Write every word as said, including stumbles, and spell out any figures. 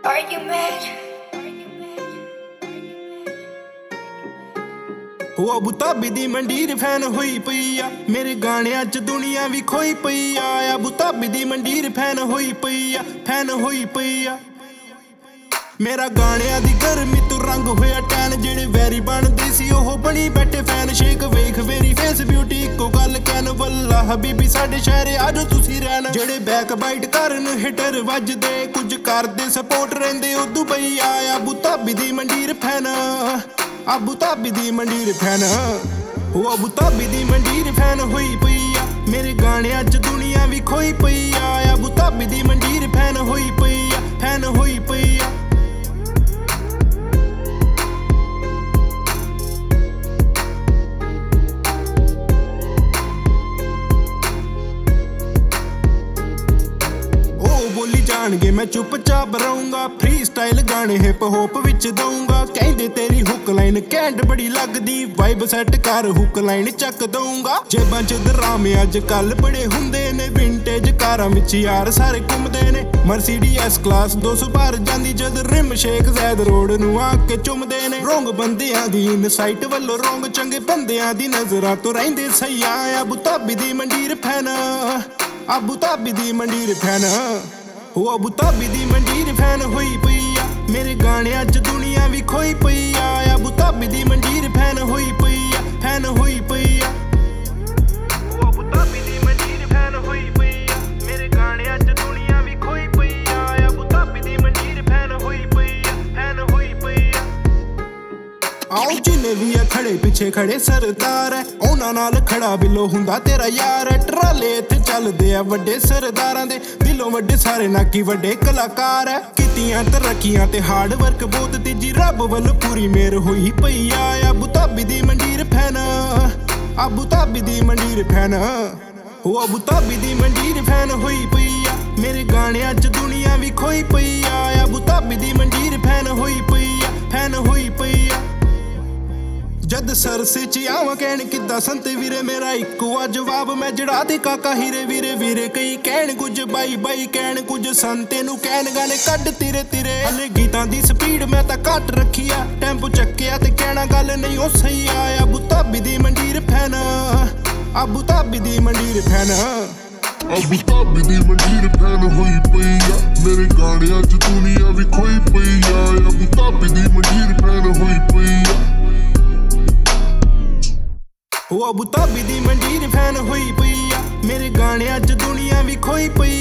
Are you mad? ਉਹ Abu Dhabi ਦੀ ਮੰਡੀਰ ਫੈਨ ਹੋਈ ਪਈ ਆ, ਮੇਰੇ ਗਾਣਿਆਂ 'ਚ ਦੁਨੀਆ ਵੀ ਖੋਈ ਪਈ ਆ। ਅਬੂ ਧਾਬੀ ਦੀ ਮੰਡੀਰ ਫੈਨ ਹੋਈ ਪਈ ਆ, ਫੈਨ ਹੋਈ ਪਈ ਆ। ਮੇਰਾ ਗਾਣਿਆਂ ਦੀ ਗਰਮੀ ਤੋਂ ਰੰਗ ਹੋਇਆ ਟੈਨ, ਜਿਹੜੇ ਵੈਰੀ ਬਣਦੇ ਸੀ ਉਹ ਬਣੀ ਬੈਠੇ ਫੈਨ। ਸ਼ੇਕ ਵੇਖ ਮੇਰੀ ਫੇਸ ਬਿਊਟੀ ਇੱਕੋ ਗੱਲ ਕਹਿਣ, ਵੱਲਾ ਹਬੀਬੀ ਸਾਡੇ ਸ਼ਹਿਰੇ ਆਜੋ ਤੁਸੀਂ ਰਹਿਣ। ਜਿਹੜੇ ਬੈਕ ਬਾਈਟ ਕਰਨ ਹਿਟਰ ਵੱਜਦੇ, ਕੁਝ ਕਰਦੇ ਸਪੋਰਟ ਰਹਿੰਦੇ ਉਹ ਦੁਬਈ ਆ। ਅਬੂ ਧਾਬੀ ਦੀ ਮੰਡੀਰ ਫੈਨ, ਅਬੂ ਧਾਬੀ ਦੀ ਮੰਡੀਰ ਫੈਨ। ਉਹ ਅਬੂ ਧਾਬੀ ਦੀ ਮੰਡੀਰ ਫੈਨ ਹੋਈ ਪਈ ਆ, ਮੇਰੇ ਗਾਣਿਆਂ 'ਚ ਦੁਨੀਆ ਵੀ ਖੋਈ ਪਈ ਆ। ਅਬੂ ਧਾਬੀ ਦੀ ਮੰਡੀਰ ਫੈਨ ਹੋਈ ਪਈ ਆ, ਫੈਨ ਹੋਈ ਪਈ ਆ। ਬੋਲੀ ਜਾਣਗੇ ਮੈਂ ਚੁੱਪਚਾਪ ਰਹੂੰਗਾ, ਫ੍ਰੀ ਸਟਾਈਲ ਗਾਣੇ ਹਿਪ ਹੋਪ ਵਿੱਚ ਦਊਂਗਾ। ਕਹਿੰਦੇ ਤੇਰੀ ਹੁੱਕ ਲਾਈਨ ਕੈਂਟ ਬੜੀ ਲੱਗਦੀ, ਵਾਈਬ ਸੈੱਟ ਕਰ ਹੁੱਕ ਲਾਈਨ ਚੱਕ ਦਊਂਗਾ। ਜੇਬਾਂ 'ਚ ਦਰਾਮੇ ਅੱਜ ਕੱਲ ਬੜੇ ਹੁੰਦੇ ਨੇ, ਵਿੰਟੇਜ ਕਾਰਾਂ ਵਿੱਚ ਯਾਰ ਸਾਰੇ ਘੁੰਮਦੇ ਨੇ। ਮਰਸੀਡੀ ਐਸ ਕਲਾਸ ਦੋ ਸੌ ਭਰ ਜਾਂਦੀ ਜਦ ਰਿਮ ਸ਼ੇਖ ਜ਼ੈਦ ਰੋਡ ਨੂੰ ਆ ਕੇ ਚੁੰਮਦੇ ਨੇ। ਰੋਂਗ ਬੰਦਿਆਂ ਦੀ ਇਨਸਾਈਟ ਵੱਲੋਂ ਰੋਂਗ, ਚੰਗੇ ਬੰਦਿਆਂ ਦੀ ਨਜ਼ਰਾਂ ਤੋਂ ਰਹਿੰਦੇ ਸਹੀ ਆ। ਅਬੂ ਧਾਬੀ ਦੀ ਮੰਡੀਰ ਫੈਨ, ਅਬੂ ਧਾਬੀ ਦੀ ਮੰਡੀਰ ਫੈਨ। ਉਹ ਅਬੂ ਧਾਬੀ ਦੀ ਮੰਡੀਰ ਫੈਨ ਹੋਈ ਪਈ ਆ, ਮੇਰੇ ਗਾਣਿਆਂ 'ਚ ਦੁਨੀਆ ਵੀ ਖੋਈ ਪਈ ਆ। ਅਬੂ ਧਾਬੀ ਦੀ ਮੰਡੀਰ ਫੈਨ ਹੋਈ ਪਈ ਆ, ਫੈਨ ਹੋਈ ਪਈ ਆ। ਉਹ ਅਬੂ ਧਾਬੀ ਦੀ ਮੰਡੀਰ ਫੈਨ ਹੋਈ ਪਈ ਆ, ਮੇਰੇ ਗਾਣਿਆਂ 'ਚ ਦੁਨੀਆ ਵੀ ਖੋਈ ਪਈ ਆ। ਅਬੂ ਧਾਬੀ ਦੀ ਮੰਡੀਰ ਫੈਨ ਹੋਈ ਪਈ ਆ, ਫੈਨ ਹੋਈ ਪਈ ਆ। ਆਓ ਜਿੰਨੇ ਵੀ ਆ ਖੜੇ ਪਿੱਛੇ ਖੜੇ ਸਰਦਾਰ ਐ, ਉਹਨਾਂ ਨਾਲ ਖੜਾ ਬਿੱਲੋ ਹੁੰਦਾ ਤੇਰਾ ਯਾਰ ਐ। ਟਰਾਲੇ ਇੱਥੇ ਚੱਲਦੇ ਆ ਵੱਡੇ ਸਰਦਾਰਾਂ ਦੇ, ਦਿਲੋਂ ਵੱਡੇ ਸਾਰੇ ਨਾਕੀ ਵੱਡੇ ਕਲਾਕਾਰ ਐ। ਕੀਤੀਆਂ ਤਰੱਕੀਆਂ ਤੇ ਹਾਰਡ ਵਰਕ ਬਹੁਤ, ਤੀਜੀ ਰੱਬ ਵੱਲੋਂ ਪੂਰੀ ਮਿਹਰ ਹੋਈ ਪਈ ਆ। ਅਬੂ ਧਾਬੀ ਦੀ ਮੰਡੀਰ ਫੈਨ, ਅਬੂ ਧਾਬੀ ਦੀ ਮੰਡੀਰ ਫੈਨ। ਉਹ ਅਬੂ ਧਾਬੀ ਦੀ ਮੰਡੀਰ ਫੈਨ ਹੋਈ ਪਈ ਆ, ਮੇਰੇ ਗਾਣਿਆਂ 'ਚ ਦੁਨੀਆ ਵੀ ਖੋਈ ਪਈ ਆ। ਅਬੂ ਧਾਬੀ ਦੀ ਮੰਡੀਰ ਫੈਨ ਹੋਈ ਪਈ ਆ, ਫੈਨ ਹੋਈ ਪਈ ਆ। ਜਦ ਸਰਸੇ 'ਚ ਆਵਾਂ ਕਹਿਣ ਕਿੱਦਾਂ ਸੰਤ ਵੀਰੇ, ਮੇਰਾ ਇੱਕੋ ਆ ਜਵਾਬ ਮੈਂ ਜੜਾ ਦੇ ਕਾਕਾ ਹੀਰੇ ਵੀਰੇ ਵੀਰੇ। ਕਈ ਕਹਿਣ ਕੁਝ ਬਾਈ ਬਾਈ ਕਹਿਣ ਕੁਝ, ਸੰਤੇ ਨੂੰ ਕਹਿਣ ਗਾਣੇ ਕੱਢ ਤੀਰੇ ਤੀਰੇ। ਹਲੇ ਗੀਤਾਂ ਦੀ ਸਪੀਡ ਮੈਂ ਤਾਂ ਘੱਟ ਰੱਖੀ ਆ, ਟੈਂਪੋ ਚੱਕਿਆ ਤੇ ਕਹਿਣਾ ਗੱਲ ਨਹੀਂ ਉਹ ਸਹੀ ਆ। ਅਬੂ ਧਾਬੀ ਦੀ ਮੰਡੀਰ ਫੈਨ, ਅਬੂ ਧਾਬੀ ਦੀ ਮੰਡੀਰ ਫੈਨ। ਅਬੂ ਧਾਬੀ ਦੀ ਮੰਡੀਰ ਫੈਨ ਹੋਈ ਪਈ ਆ, ਮੇਰੇ ਗਾਣਿਆਂ 'ਚ ਦੁਨੀਆ ਵੀ ਖੋਈ ਪਈ ਆ। ਅਬੂ ਧਾਬੀ ਦੀ ਮੰਡੀਰ ਫੈਨ ਹੋਈ ਪਈ ਆ। ਉਹ ਅਬੂ ਧਾਬੀ ਦੀ ਮੰਡੀਰ ਫੈਨ ਹੋਈ ਪਈ ਆ, ਮੇਰੇ ਗਾਣਿਆਂ 'ਚ ਦੁਨੀਆ ਵੀ ਖੋਈ ਪਈ